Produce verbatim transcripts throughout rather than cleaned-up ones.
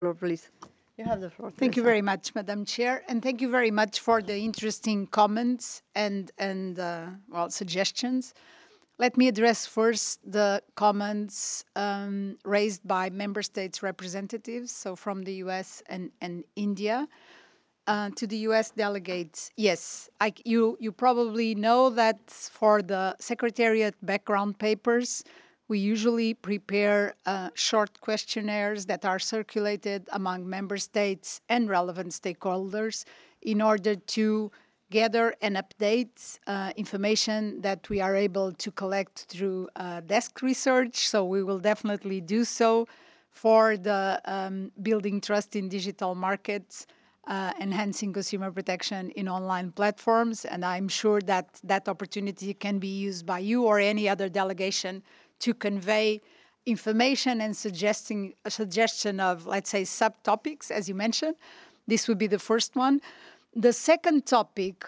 floor, please. You have the floor, Thank you Teresa. very much, Madam Chair, and thank you very much for the interesting comments and and uh, well suggestions. Let me address first the comments um, raised by member states representatives, so from the U S and, and India. Uh, to the U S delegates, yes, I, you, you probably know that for the Secretariat background papers, we usually prepare uh, short questionnaires that are circulated among member states and relevant stakeholders in order to gather and update uh, information that we are able to collect through uh, desk research. So we will definitely do so for the um, building trust in digital markets, uh, enhancing consumer protection in online platforms. And I'm sure that that opportunity can be used by you or any other delegation to convey information and suggesting a suggestion of, let's say, subtopics, as you mentioned. This would be the first one. The second topic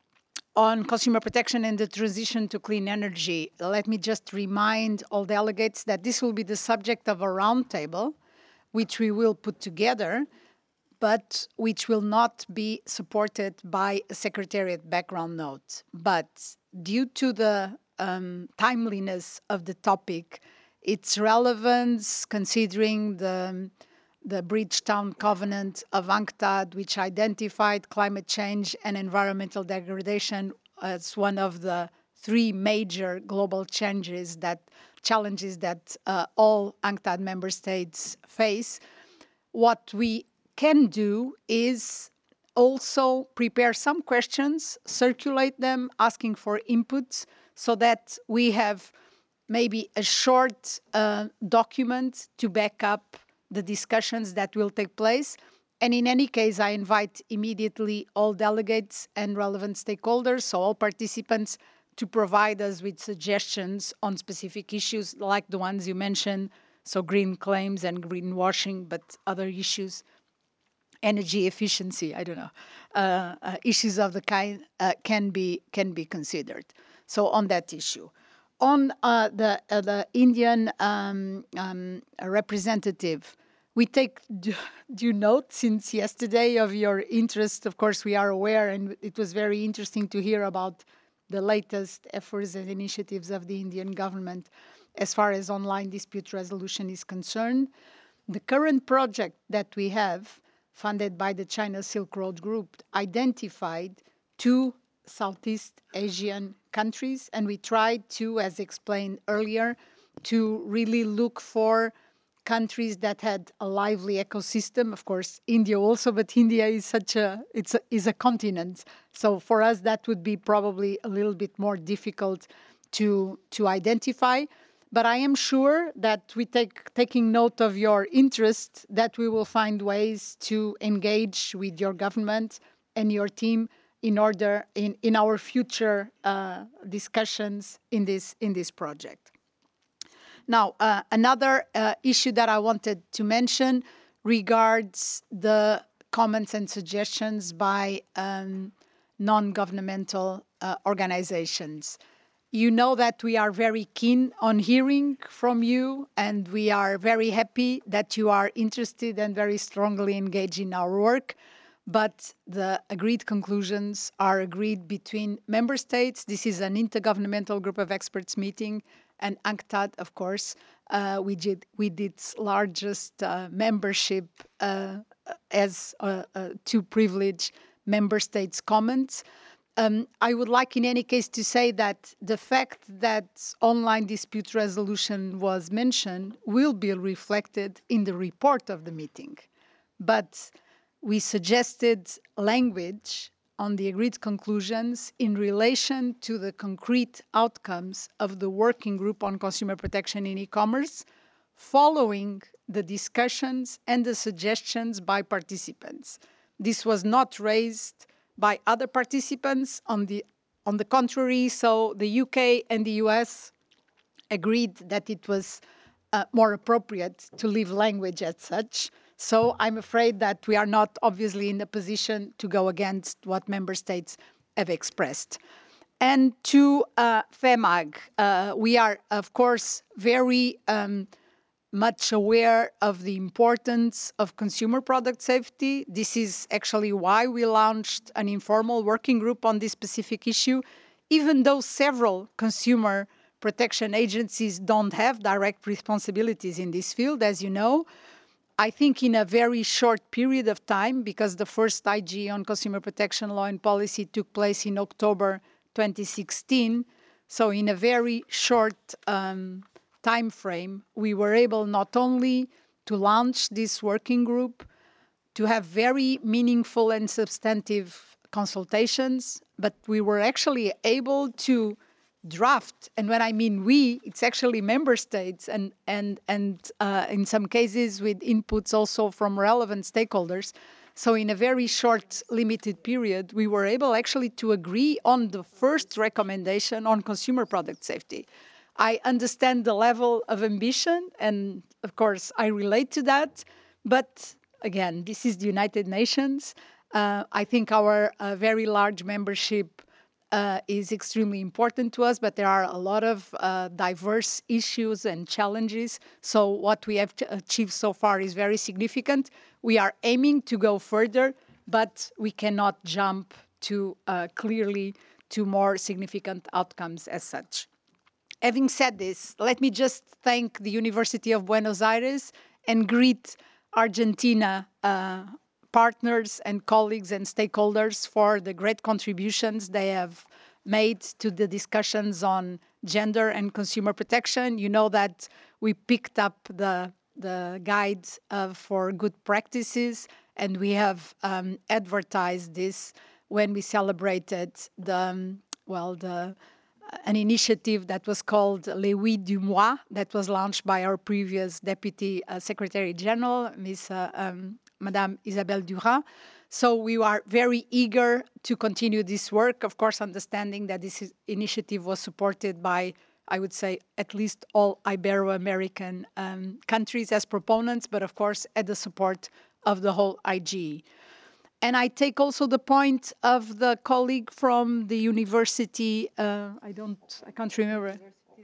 on consumer protection and the transition to clean energy, let me just remind all delegates that this will be the subject of a roundtable, which we will put together, but which will not be supported by a secretariat background note. But due to the um, timeliness of the topic, its relevance, considering the the Bridgetown Covenant of UNCTAD, which identified climate change and environmental degradation as one of the three major global changes that challenges that uh, all UNCTAD member states face. What we can do is also prepare some questions, circulate them, asking for inputs, so that we have maybe a short uh, document to back up the discussions that will take place. And in any case, I invite immediately all delegates and relevant stakeholders, so all participants, to provide us with suggestions on specific issues like the ones you mentioned, so green claims and greenwashing, but other issues, energy efficiency, I don't know, uh, uh, issues of the kind uh, can be can be considered. So on that issue, on uh, the uh, the Indian um, um, representative, we take due note since yesterday of your interest. Of course, we are aware, and it was very interesting to hear about the latest efforts and initiatives of the Indian government as far as online dispute resolution is concerned. The current project that we have, funded by the China Silk Road Group, identified two Southeast Asian countries, and we tried to, as explained earlier, to really look for countries that had a lively ecosystem. Of course, India also, but India is such a it's a, is a continent. So for us, that would be probably a little bit more difficult to to identify. But I am sure that we take taking note of your interest, that we will find ways to engage with your government and your team in order in, in our future uh, discussions in this in this project. Now, uh, another uh, issue that I wanted to mention regards the comments and suggestions by um, non-governmental uh, organizations. You know that we are very keen on hearing from you, and we are very happy that you are interested and very strongly engaged in our work. But the agreed conclusions are agreed between member states. This is an intergovernmental group of experts meeting, and UNCTAD, of course, uh, we did with its largest uh, membership uh, as uh, uh, to privilege member states' comments. Um, I would like, in any case, to say that the fact that online dispute resolution was mentioned will be reflected in the report of the meeting. But we suggested language on the agreed conclusions in relation to the concrete outcomes of the working group on consumer protection in e-commerce, following the discussions and the suggestions by participants. This was not raised by other participants. On the, on the contrary, so the U K and the U S agreed that it was uh, more appropriate to leave language as such. So I'm afraid that we are not obviously in a position to go against what member states have expressed. And to uh, FEMAG, uh, we are, of course, very um, much aware of the importance of consumer product safety. This is actually why we launched an informal working group on this specific issue, even though several consumer protection agencies don't have direct responsibilities in this field, as you know. I think in a very short period of time, because the first I G on consumer protection law and policy took place in October twenty sixteen. So in a very short um, time frame, we were able not only to launch this working group, to have very meaningful and substantive consultations, but we were actually able to draft. And when I mean we, it's actually member states and and and uh, in some cases with inputs also from relevant stakeholders. So in a very short, limited period, we were able actually to agree on the first recommendation on consumer product safety. I understand the level of ambition, and of course, I relate to that. But again, this is the United Nations. Uh, I think our uh, very large membership uh, is extremely important to us, but there are a lot of uh, diverse issues and challenges. So what we have achieved so far is very significant. We are aiming to go further, but we cannot jump to uh, clearly to more significant outcomes as such. Having said this, let me just thank the University of Buenos Aires and greet Argentina uh, partners and colleagues and stakeholders for the great contributions they have made to the discussions on gender and consumer protection. You know that we picked up the the guide uh, for good practices, and we have um, advertised this when we celebrated the um, well the an initiative that was called Les Huit du Mois, that was launched by our previous Deputy uh, Secretary General, Miss uh, um, Madame Isabelle Durand. So we are very eager to continue this work, of course, understanding that this is, initiative was supported by, I would say, at least all Ibero-American um, countries as proponents, but of course, at the support of the whole I G E. And I take also the point of the colleague from the university. Uh, I don't, I can't remember.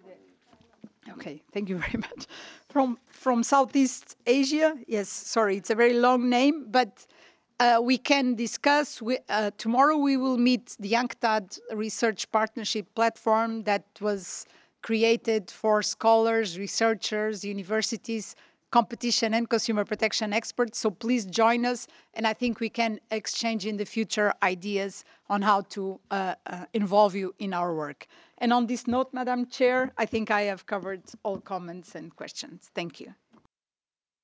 Okay, thank you very much. From from Southeast Asia. Yes, sorry, it's a very long name, but uh, we can discuss. We, uh, tomorrow we will meet the UNCTAD Research Partnership Platform that was created for scholars, researchers, universities, competition and consumer protection experts. So please join us, and I think we can exchange in the future ideas on how to uh, uh, involve you in our work. And on this note, Madam Chair, I think I have covered all comments and questions. Thank you.